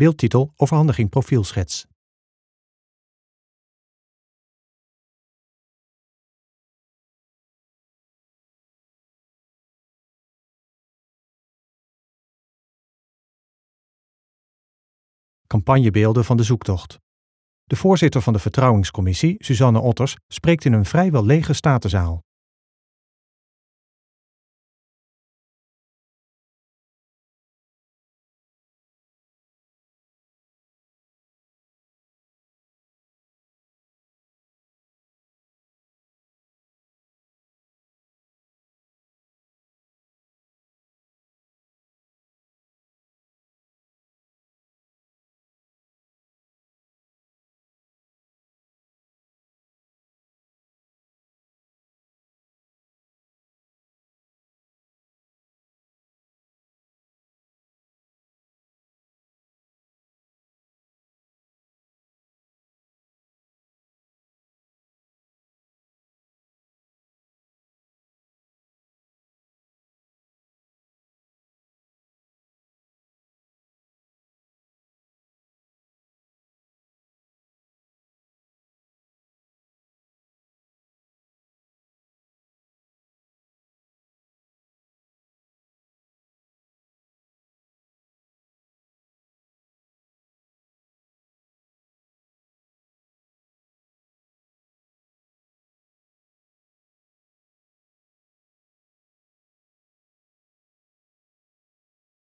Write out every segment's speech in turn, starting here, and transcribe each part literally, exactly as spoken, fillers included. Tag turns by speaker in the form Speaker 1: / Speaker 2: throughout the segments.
Speaker 1: beeldtitel overhandiging profielschets. Campagnebeelden van de zoektocht. De voorzitter van de Vertrouwingscommissie, Suzanne Otters, spreekt in een vrijwel lege statenzaal.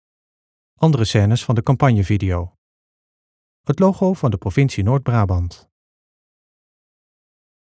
Speaker 1: Andere scènes van de campagnevideo. Het logo van de provincie Noord-Brabant.